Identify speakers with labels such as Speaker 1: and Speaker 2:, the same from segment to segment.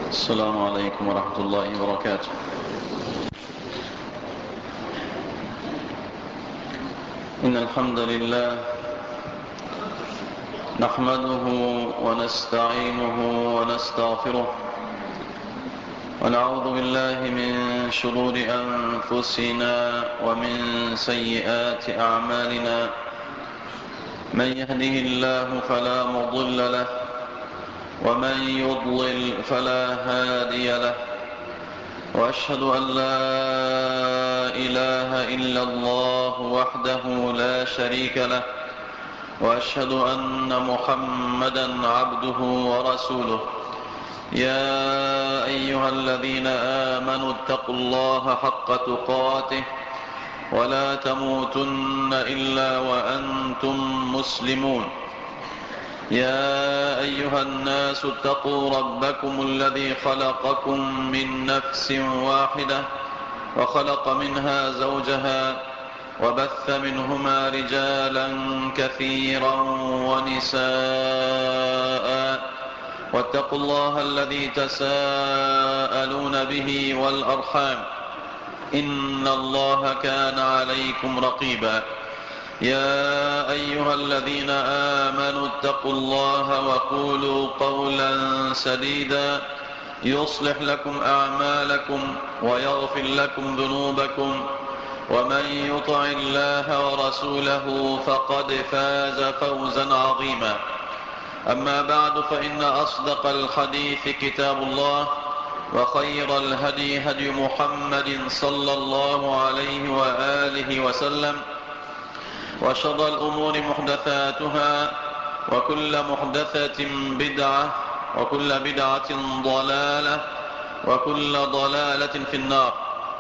Speaker 1: السلام عليكم ورحمة الله وبركاته. إن الحمد لله نحمده ونستعينه ونستغفره ونعوذ بالله من شرور أنفسنا ومن سيئات أعمالنا. من يهده الله فلا مضل له ومن يضلل فلا هادي له، وأشهد أن لا إله إلا الله وحده لا شريك له، وأشهد أن محمدا عبده ورسوله. يا أيها الذين آمنوا اتقوا الله حق تقاته ولا تموتن إلا وأنتم مسلمون. يا أيها الناس اتقوا ربكم الذي خلقكم من نفس واحدة وخلق منها زوجها وبث منهما رجالا كثيرا ونساء، واتقوا الله الذي تساءلون به والأرحام إن الله كان عليكم رقيبا. يا أيها الذين آمنوا اتقوا الله وقولوا قولا سديدا يصلح لكم أعمالكم ويغفر لكم ذنوبكم، ومن يطع الله ورسوله فقد فاز فوزا عظيما. أما بعد، فإن أصدق الحديث كتاب الله، وخير الهدي هدي محمد صلى الله عليه وآله وسلم، وشر الأمور محدثاتها، وكل محدثة بدعة، وكل بدعة ضلالة، وكل ضلالة في النار.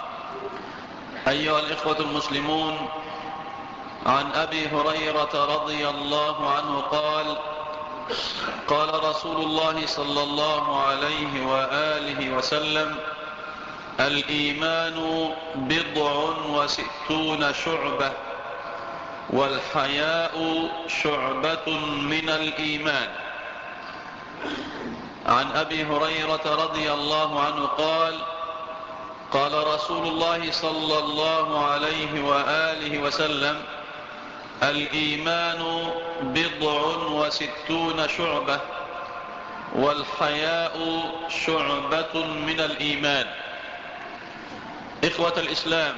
Speaker 1: أيها الإخوة المسلمون، عن أبي هريرة رضي الله عنه قال: قال رسول الله صلى الله عليه وآله وسلم: الإيمان 69 شعبة، والحياء شعبة من الإيمان. عن أبي هريرة رضي الله عنه قال: قال رسول الله صلى الله عليه وآله وسلم: الإيمان 69 شعبة، والحياء شعبة من الإيمان. إخوة الإسلام،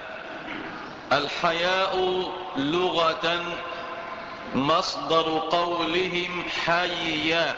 Speaker 1: الحياء لغة مصدر قولهم حيا،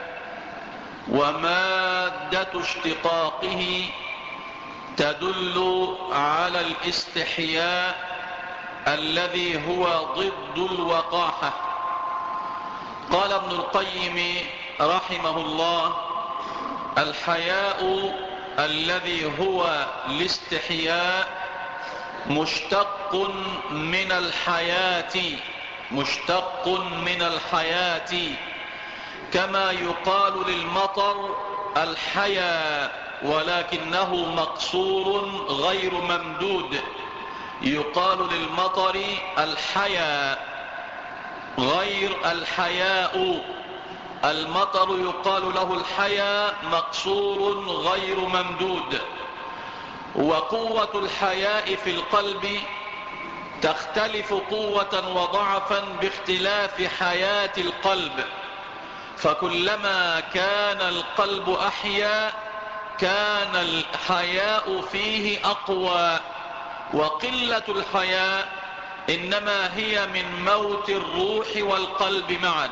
Speaker 1: ومادة اشتقاقه تدل على الاستحياء الذي هو ضد الوقاحة. قال ابن القيم رحمه الله: الحياء الذي هو الاستحياء مشتق من الحياة، مشتق من الحياة، كما يقال للمطر الحيا، ولكنه مقصور غير ممدود. يقال للمطر الحيا غير الحياء، المطر يقال له الحيا مقصور غير ممدود. وقوة الحياء في القلب تختلف قوة وضعفا باختلاف حياة القلب، فكلما كان القلب أحيا كان الحياء فيه أقوى. وقلة الحياء إنما هي من موت الروح والقلب معا.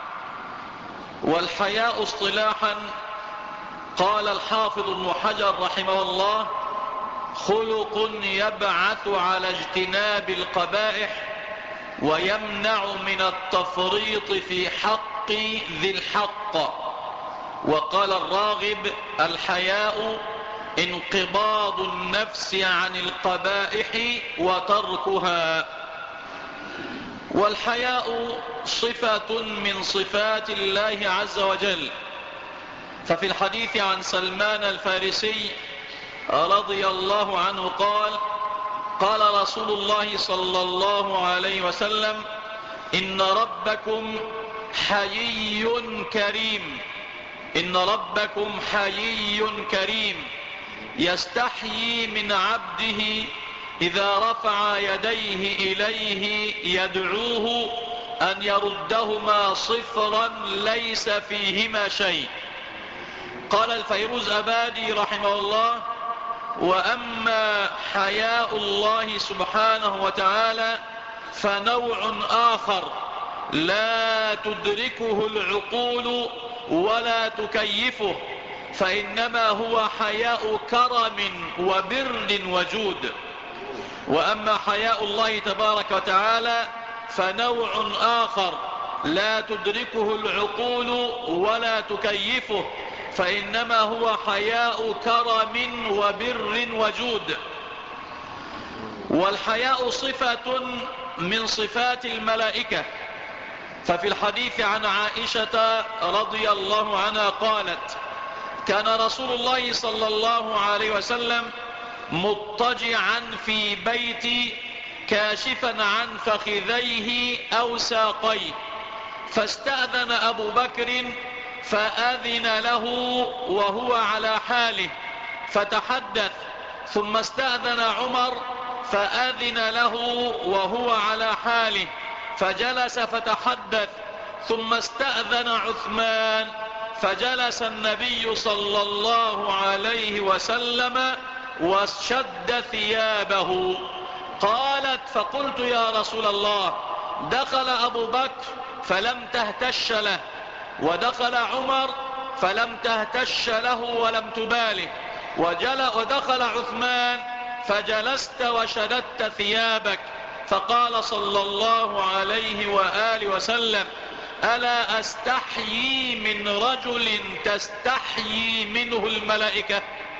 Speaker 1: والحياء اصطلاحا، قال الحافظ ابن حجر رحمه الله: خلق يبعث على اجتناب القبائح ويمنع من التفريط في حق ذي الحق. وقال الراغب: الحياء انقباض النفس عن القبائح وتركها. والحياء صفة من صفات الله عز وجل. ففي الحديث عن سلمان الفارسي رضي الله عنه قال: قال رسول الله صلى الله عليه وسلم: إن ربكم حيي كريم إن ربكم حيي كريم يستحيي من عبده إذا رفع يديه إليه يدعوه أن يردهما صفرا ليس فيهما شيء. قال الفيروز أبادي رحمه الله: وأما حياء الله سبحانه وتعالى فنوع آخر لا تدركه العقول ولا تكيفه، فإنما هو حياء كرم وبر وجود. وأما حياء الله تبارك وتعالى فنوع آخر لا تدركه العقول ولا تكيفه، فإنما هو حياء كرم وبر وجود. والحياء صفة من صفات الملائكة، ففي الحديث عن عائشة رضي الله عنها قالت: كان رسول الله صلى الله عليه وسلم مضطجعا في بيتي كاشفا عن فخذيه أو ساقيه، فاستأذن أبو بكر فأذن له وهو على حاله فتحدث، ثم استأذن عمر فأذن له وهو على حاله فجلس فتحدث، ثم استأذن عثمان فجلس النبي صلى الله عليه وسلم وشد ثيابه. قالت: فقلت يا رسول الله، دخل أبو بكر فلم تهتش له، ودخل عمر فلم تهتش له ولم تباله، ودخل عثمان فجلست وشددت ثيابك. فقال صلى الله عليه وآله وسلم: ألا أستحيي من رجل تستحيي منه الملائكة؟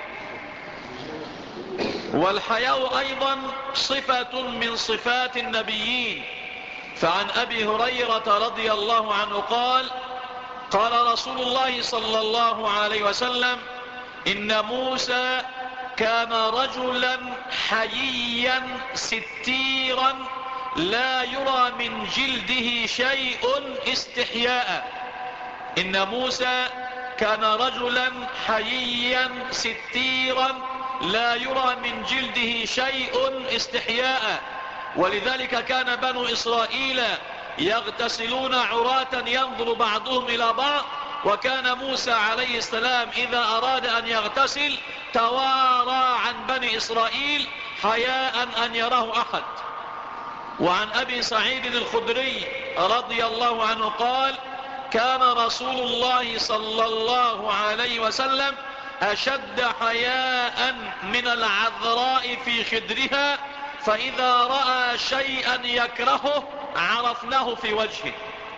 Speaker 1: والحياء أيضا صفة من صفات النبيين، فعن أبي هريرة رضي الله عنه قال: قال رسول الله صلى الله عليه وسلم: إن موسى كان رجلا حييا ستيرا لا يرى من جلده شيء استحياء. إن موسى كان رجلا حييا ستيرا لا يرى من جلده شيء استحياء، ولذلك كان بنو إسرائيل يغتسلون عراة ينظر بعضهم إلى بعض، وكان موسى عليه السلام إذا أراد أن يغتسل توارى عن بني إسرائيل حياء أن يراه أحد. وعن أبي سعيد الخدري رضي الله عنه قال: كان رسول الله صلى الله عليه وسلم أشد حياء من العذراء في خدرها، فإذا رأى شيئا يكرهه عرفناه في وجهه.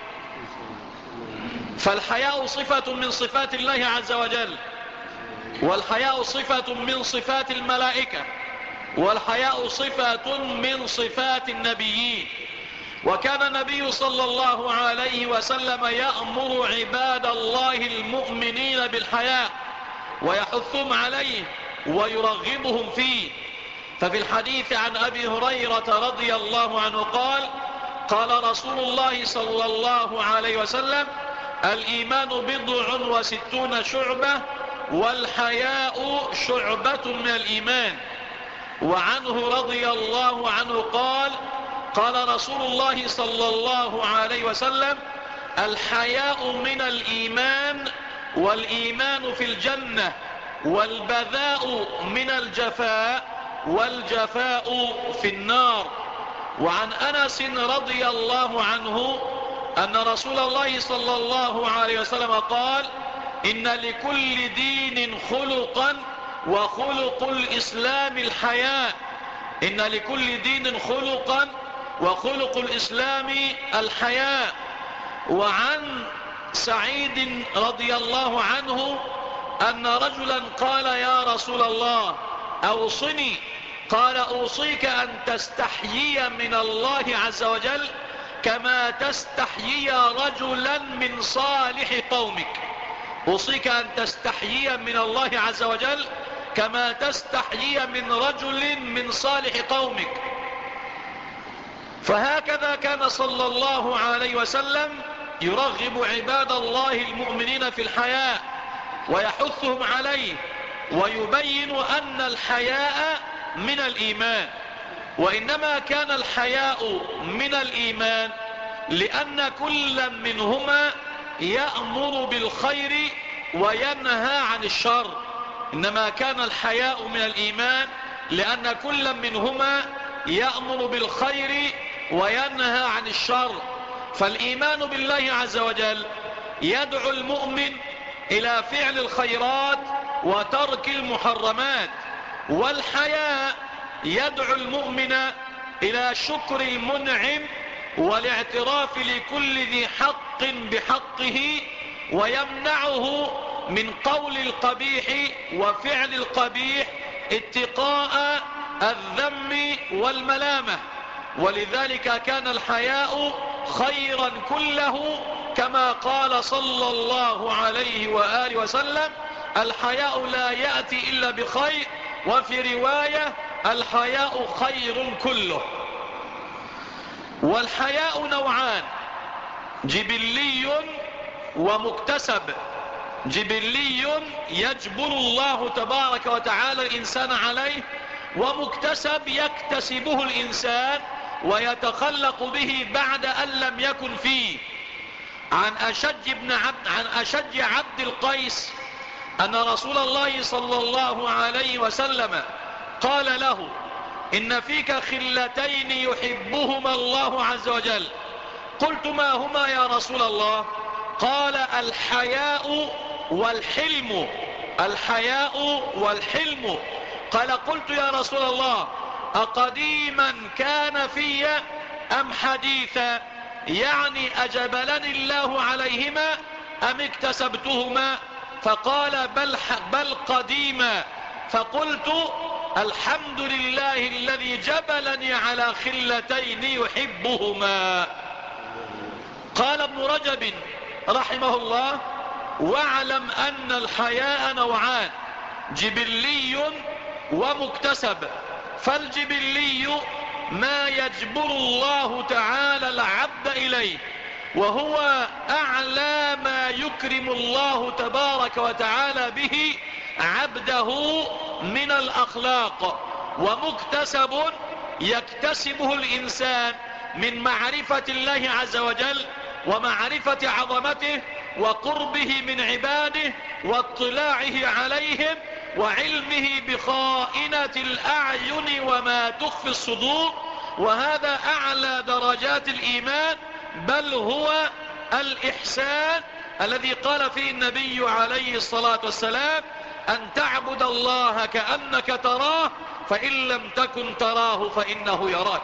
Speaker 1: فالحياء صفة من صفات الله عز وجل، والحياء صفة من صفات الملائكة، والحياء صفة من صفات النبيين. وكان النبي صلى الله عليه وسلم يأمر عباد الله المؤمنين بالحياء ويحثهم عليه ويرغبهم فيه. ففي الحديث عن أبي هريرة رضي الله عنه قال: قال رسول الله صلى الله عليه وسلم: الإيمان 60 شعبة، والحياء شعبة من الإيمان. وعنه رضي الله عنه قال: قال رسول الله صلى الله عليه وسلم: الحياء من الإيمان، والإيمان في الجنة، والبذاء من الجفاء، والجفاء في النار. وعن أنس رضي الله عنه أن رسول الله صلى الله عليه وسلم قال: إن لكل دين خلقا، وخلق الإسلام الحياء. إن لكل دين خلقا، وخلق الإسلام الحياء. وعن سعيد رضي الله عنه أن رجلا قال: يا رسول الله أوصني. قال: أوصيك أن تستحيي من الله عز وجل كما تستحيي رجلا من صالح قومك. أوصيك أن تستحيي من الله عز وجل كما تستحيي من رجل من صالح قومك. فهكذا كان صلى الله عليه وسلم يرغب عباد الله المؤمنين في الحياء، ويحثهم عليه ويبين أن الحياء من الإيمان، وإنما كان الحياء من الإيمان لأن كل منهما يأمر بالخير وينهى عن الشر. إنما كان الحياء من الإيمان لأن كل منهما يأمر بالخير وينهى عن الشر. فالإيمان بالله عز وجل يدعو المؤمن إلى فعل الخيرات وترك المحرمات، والحياء يدعو المؤمن إلى شكر المنعم والاعتراف لكل ذي حق بحقه، ويمنعه من قول القبيح وفعل القبيح اتقاء الذم والملامة. ولذلك كان الحياء خيرا كله، كما قال صلى الله عليه وآله وسلم: الحياء لا يأتي إلا بخير، وفي رواية: الحياء خير كله. والحياء نوعان: جبلي ومكتسب. جبلي يجبر الله تبارك وتعالى الإنسان عليه، ومكتسب يكتسبه الإنسان ويتخلق به بعد أن لم يكن فيه. عن أشج عبد القيس أن رسول الله صلى الله عليه وسلم قال له: إن فيك خلتين يحبهما الله عز وجل. قلت: ما هما يا رسول الله؟ قال: الحياء والحلم. الحياء والحلم. قال: قلت يا رسول الله: أقديما كان في أم حديثا؟ يعني أجبلني الله عليهما أم اكتسبتهما؟ فقال: بل قديما. فقلت: الحمد لله الذي جبلني على خلتين يحبهما. قال ابن رجب رحمه الله: واعلم أن الحياء نوعان: جبلي ومكتسب. فالجبلي ما يجبر الله تعالى العبد إليه، وهو أعلى ما يكرم الله تبارك وتعالى به عبده من الأخلاق. ومكتسب يكتسبه الإنسان من معرفة الله عز وجل ومعرفة عظمته وقربه من عباده واطلاعه عليهم وعلمه بخائنة الأعين وما تخفي الصدور. وهذا أعلى درجات الإيمان، بل هو الإحسان الذي قال فيه النبي عليه الصلاة والسلام: أن تعبد الله كأنك تراه، فإن لم تكن تراه فإنه يراك.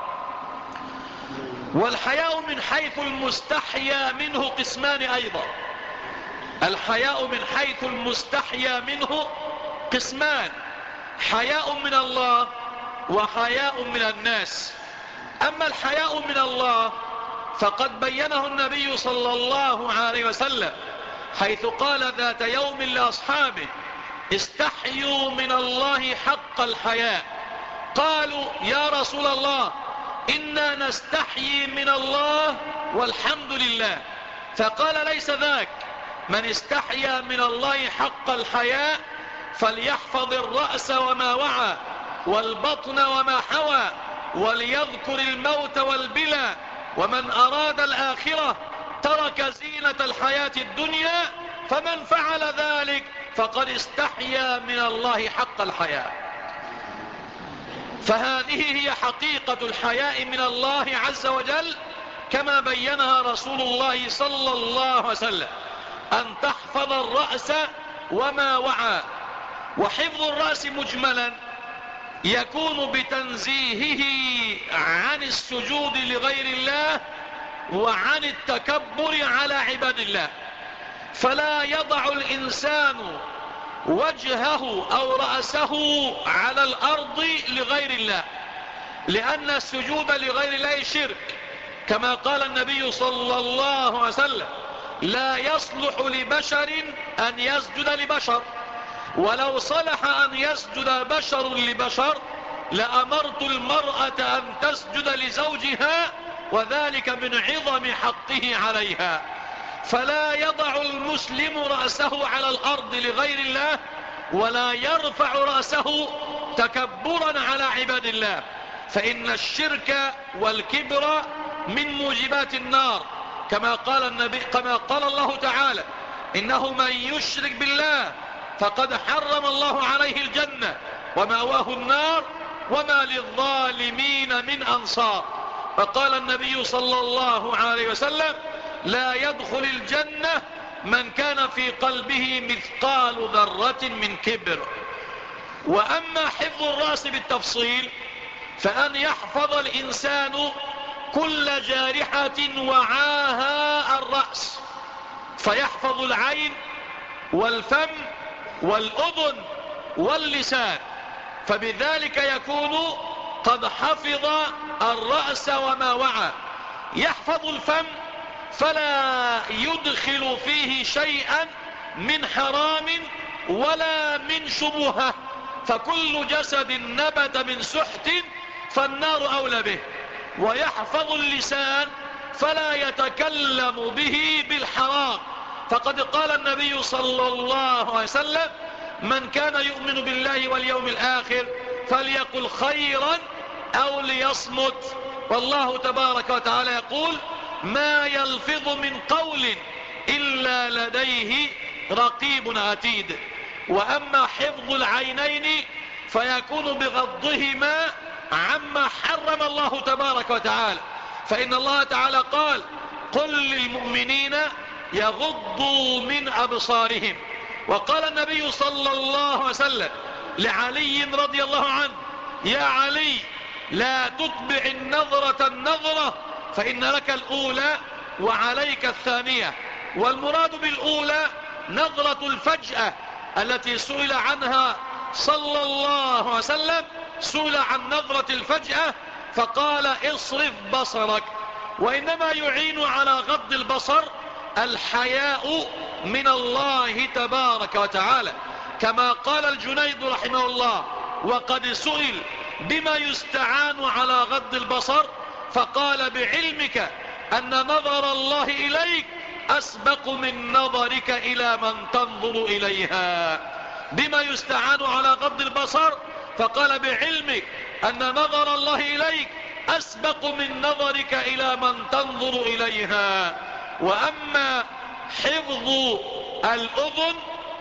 Speaker 1: والحياء من حيث المستحيا منه قسمان أيضا. الحياء من حيث المستحيا منه قسمان: حياء من الله وحياء من الناس. أما الحياء من الله فقد بينه النبي صلى الله عليه وسلم، حيث قال ذات يوم لأصحابه: استحيوا من الله حق الحياء. قالوا: يا رسول الله، إنا نستحيي من الله والحمد لله. فقال: ليس ذاك، من استحيا من الله حق الحياء فليحفظ الرأس وما وعى والبطن وما حوى وليذكر الموت والبلى، ومن أراد الآخرة ترك زينة الحياة الدنيا، فمن فعل ذلك فقد استحيا من الله حق الحياء. فهذه هي حقيقة الحياء من الله عز وجل كما بينها رسول الله صلى الله عليه وسلم: أن تحفظ الرأس وما وعى. وحفظ الرأس مجملا يكون بتنزيهه عن السجود لغير الله وعن التكبر على عباد الله، فلا يضع الإنسان وجهه أو رأسه على الأرض لغير الله، لأن السجود لغير الله شرك، كما قال النبي صلى الله عليه وسلم: لا يصلح لبشر أن يسجد لبشر، ولو صلح أن يسجد بشر لبشر لأمرت المرأة أن تسجد لزوجها، وذلك من عظم حقه عليها. فلا يضع المسلم رأسه على الأرض لغير الله، ولا يرفع رأسه تكبرا على عباد الله، فإن الشرك والكبر من موجبات النار، كما قال الله تعالى: إنه من يشرك بالله فقد حرم الله عليه الجنة ومأواه النار وما للظالمين من أنصار. فقال النبي صلى الله عليه وسلم: لا يدخل الجنة من كان في قلبه مثقال ذرة من كبر. وأما حفظ الرأس بالتفصيل فأن يحفظ الإنسان كل جارحة وعاها الرأس، فيحفظ العين والفم والأذن واللسان، فبذلك يكون قد حفظ الرأس وما وعى. يحفظ الفم فلا يدخل فيه شيئا من حرام ولا من شبهة، فكل جسد نبت من سحت فالنار أولى به. ويحفظ اللسان فلا يتكلم به بالحرام، فقد قال النبي صلى الله عليه وسلم: من كان يؤمن بالله واليوم الآخر فليقل خيرا أو ليصمت. والله تبارك وتعالى يقول: ما يلفظ من قول إلا لديه رقيب عتيد. وأما حفظ العينين فيكون بغضهما عما حرم الله تبارك وتعالى، فإن الله تعالى قال: قل للمؤمنين يغضوا من أبصارهم. وقال النبي صلى الله عليه وسلم لعلي رضي الله عنه: يا علي، لا تتبع النظرة فإن لك الأولى وعليك الثانية. والمراد بالأولى نظرة الفجأة التي سئل عنها صلى الله عليه وسلم، سئل عن نظرة الفجأة فقال: اصرف بصرك. وإنما يعين على غض البصر الحياء من الله تبارك وتعالى، كما قال الجنيد رحمه الله: وقد سئل بما يستعان على غض البصر فقال: بعلمك أن نظر الله إليك أسبق من نظرك إلى من تنظر إليها. بما يستعان على غض البصر فقال: بعلمك أن نظر الله إليك أسبق من نظرك إلى من تنظر إليها. وأما حفظ الأذن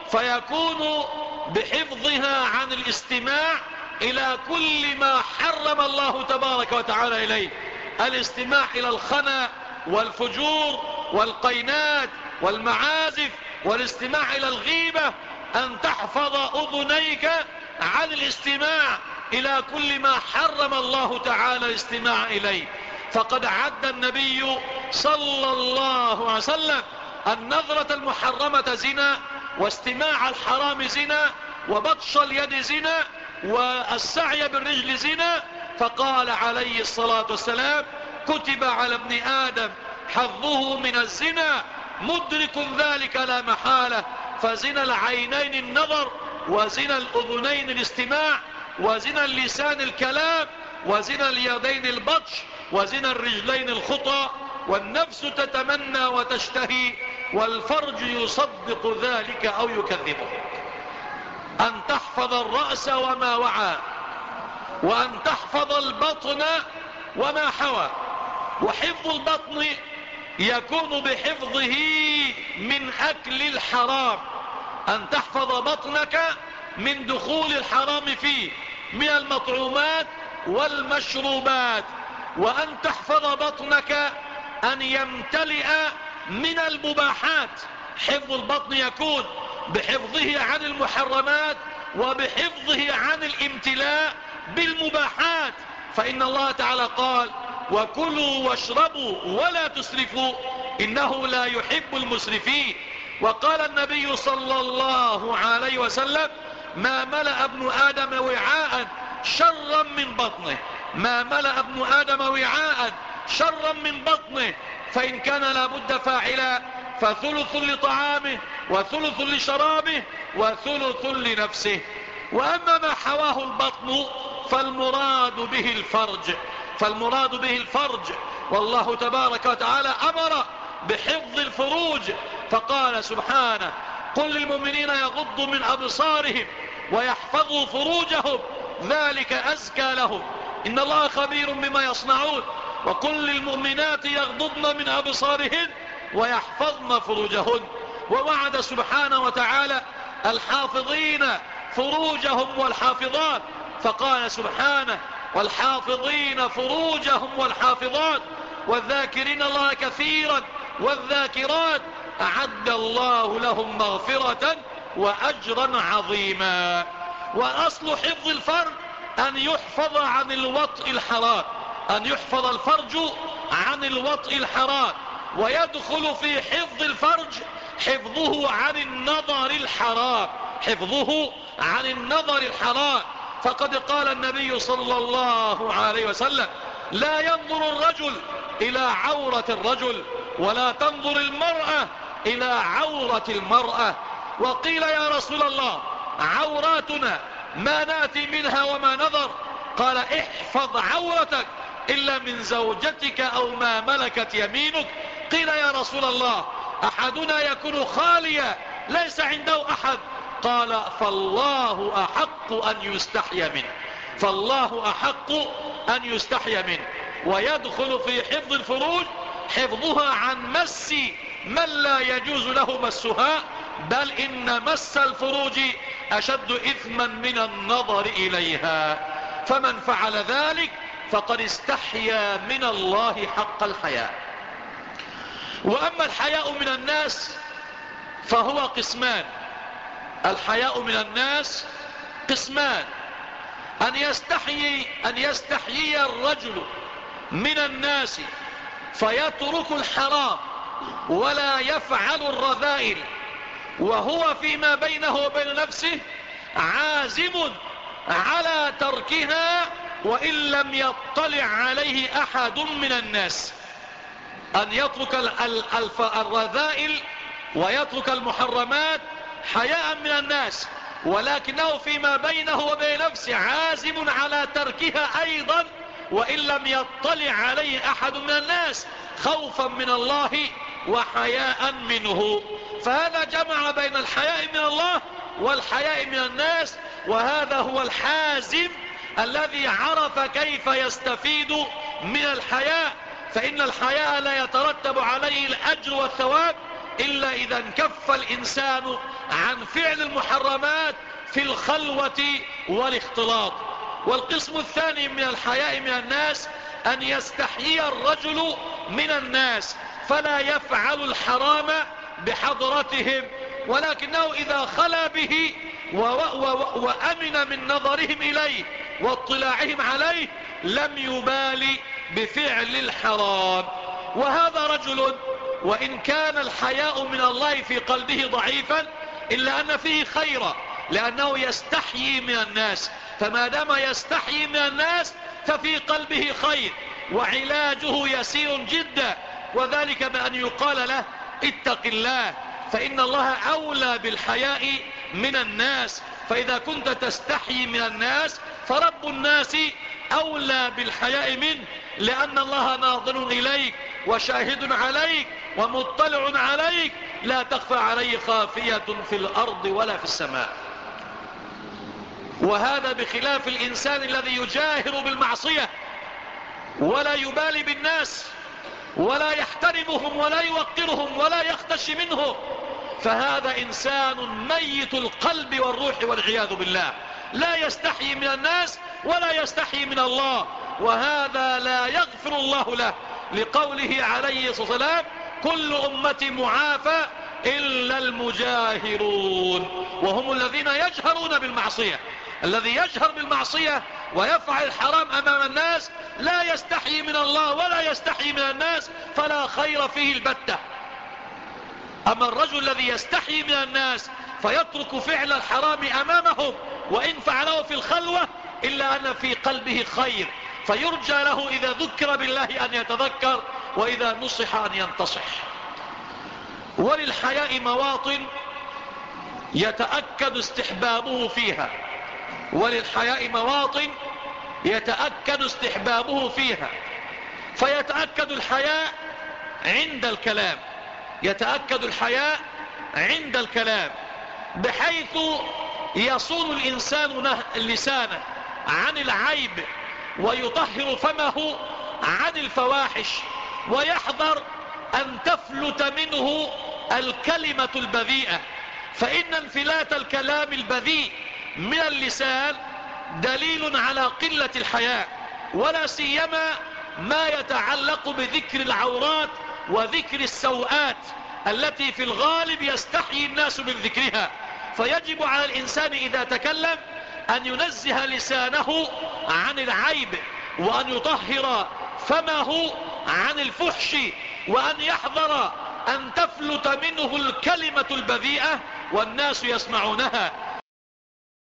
Speaker 1: فيكون بحفظها عن الاستماع إلى كل ما حرم الله تبارك وتعالى إليه، الاستماع إلى الخنا والفجور والقينات والمعازف، والاستماع إلى الغيبة. أن تحفظ أذنيك عن الاستماع إلى كل ما حرم الله تعالى الاستماع إليه، فقد عد النبي صلى الله عليه وسلم النظرة المحرمة زنا، واستماع الحرام زنا، وبطش اليد زنا، والسعي بالرجل زنا. فقال عليه الصلاة والسلام: كتب على ابن آدم حظه من الزنا مدرك ذلك لا محالة. فزنا العينين النظر، وزنا الأذنين الاستماع، وزنا اللسان الكلام، وزنا اليدين البطش، وزنا الرجلين الخطى، والنفس تتمنى وتشتهي، والفرج يصدق ذلك أو يكذبه. أن تحفظ الرأس وما وعى، وأن تحفظ البطن وما حوى. وحفظ البطن يكون بحفظه من أكل الحرام، أن تحفظ بطنك من دخول الحرام فيه من المطعومات والمشروبات، وأن تحفظ بطنك أن يمتلئ من المباحات. حفظ البطن يكون بحفظه عن المحرمات وبحفظه عن الامتلاء بالمباحات، فإن الله تعالى قال: وكلوا واشربوا ولا تسرفوا إنه لا يحب المسرفين. وقال النبي صلى الله عليه وسلم: ما ملأ ابن آدم وعاء شرا من بطنه، ما ملأ ابن آدم وعاء شرا من بطنه، فإن كان لابد فاعلا فثلث لطعامه وثلث لشرابه وثلث لنفسه. وأما ما حواه البطن فالمراد به الفرج، والله تبارك وتعالى أمر بحفظ الفروج، فقال سبحانه: قل للمؤمنين يغضوا من أبصارهم ويحفظوا فروجهم ذلك أزكى لهم إن الله خبير بما يصنعون. وقل للمؤمنات يغضضن من أبصارهن ويحفظن فروجهن. ووعد سبحانه وتعالى الحافظين فروجهم والحافظات، فقال سبحانه: والحافظين فروجهم والحافظات والذاكرين الله كثيرا والذاكرات أعد الله لهم مغفرة وأجرا عظيما. وأصل حفظ الفرج أن يحفظ عن الوطء الحرام، أن يحفظ الفرج عن الوطء الحرام. ويدخل في حفظ الفرج حفظه عن النظر الحرام، حفظه عن النظر الحرام. فقد قال النبي صلى الله عليه وسلم: لا ينظر الرجل إلى عورة الرجل ولا تنظر المرأة إلى عورة المرأة. وقيل: يا رسول الله عوراتنا ما نأتي منها وما نظر؟ قال: احفظ عورتك إلا من زوجتك أو ما ملكت يمينك. قيل: يا رسول الله أحدنا يكون خاليا ليس عنده أحد؟ قال: فالله أحق أن يستحي منه، فالله أحق أن يستحي منه. ويدخل في حفظ الفروج حفظها عن مس من لا يجوز له مسها، بل إن مس الفروج أشد إثما من النظر إليها. فمن فعل ذلك فقد استحيا من الله حق الحياء. وأما الحياء من الناس فهو قسمان. الحياء من الناس قسمان: أن يستحيي الرجل من الناس فيترك الحرام ولا يفعل الرذائل وهو فيما بينه وبين نفسه عازم على تركها وإن لم يطلع عليه أحد من الناس. أن يترك الرذائل ويترك المحرمات حياء من الناس، ولكنه فيما بينه وبين نفسه عازم على تركها أيضا وإن لم يطلع عليه أحد من الناس خوفا من الله وحياء منه. فهذا جمع بين الحياء من الله والحياء من الناس، وهذا هو الحازم الذي عرف كيف يستفيد من الحياء. فإن الحياء لا يترتب عليه الأجر والثواب إلا إذا انكف الإنسان عن فعل المحرمات في الخلوة والاختلاط. والقسم الثاني من الحياء من الناس أن يستحيي الرجل من الناس فلا يفعل الحرام بحضرتهم، ولكنه إذا خلا به وأمن من نظرهم إليه واطلاعهم عليه لم يبالي بفعل الحرام. وهذا رجل وإن كان الحياء من الله في قلبه ضعيفا إلا أن فيه خيرا، لأنه يستحيي من الناس، فما دام يستحيي من الناس ففي قلبه خير، وعلاجه يسير جدا، وذلك بأن يقال له: اتق الله، فإن الله أولى بالحياء من الناس. فإذا كنت تستحيي من الناس فرب الناس أولى بالحياء منه، لأن الله ناظر إليك وشاهد عليك ومطلع عليك، لا تخفى عليه خافية في الأرض ولا في السماء. وهذا بخلاف الإنسان الذي يجاهر بالمعصية ولا يبالي بالناس ولا يحترمهم ولا يوقرهم ولا يختش منهم، فهذا إنسان ميت القلب والروح والعياذ بالله، لا يستحي من الناس ولا يستحي من الله، وهذا لا يغفر الله له، لقوله عليه الصلاة والسلام: كل أمتي معافى إلا المجاهرون، وهم الذين يجهرون بالمعصية. الذي يجهر بالمعصية ويفعل الحرام أمام الناس لا يستحي من الله ولا يستحي من الناس، فلا خير فيه البتة. أما الرجل الذي يستحي من الناس فيترك فعل الحرام أمامهم وإن فعله في الخلوة إلا أن في قلبه خير، فيرجى له إذا ذكر بالله أن يتذكر وإذا نصح أن ينتصح. وللحياء مواطن يتأكد استحبابه فيها، وللحياء مواطن يتأكد استحبابه فيها. فيتأكد الحياء عند الكلام، يتأكد الحياء عند الكلام، بحيث يصون الإنسان لسانه عن العيب، ويطهر فمه عن الفواحش، ويحذر أن تفلت منه الكلمة البذيئة، فإن انفلات الكلام البذيء من اللسان دليل على قلة الحياء، ولا سيما ما يتعلق بذكر العورات وذكر السوءات التي في الغالب يستحيي الناس من ذكرها. فيجب على الإنسان إذا تكلم أن ينزه لسانه عن العيب، وأن يطهر فمه عن الفحش، وأن يحذر أن تفلت منه الكلمة البذيئة والناس يسمعونها.